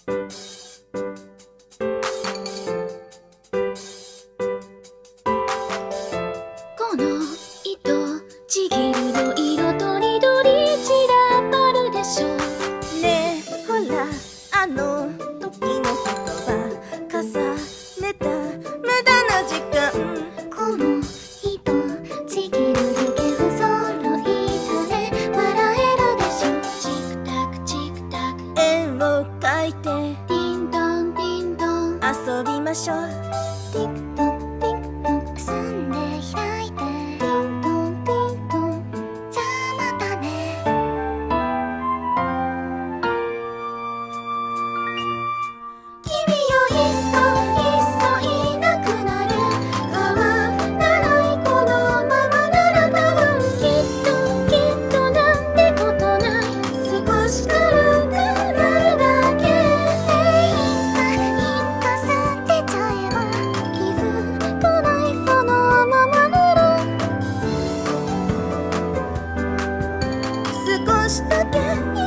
この糸ちぎるの色とりどり散らばるでしょ。 ねえほらあの時のことは重ねた無駄な時間。 この糸ちぎるだけ不揃いだね。笑えるでしょ。チクタクチクタク円を描いてティントンティントン遊びましょう。 ティクトクティクトク結んで開いてティントンティントンじゃあまたね。君よいっそいなくなる。変わらないこのままなら多分きっとなんてことない。少し軽くなるだけで一過去捨てちゃえば気づかないそのままなら。 少しだけ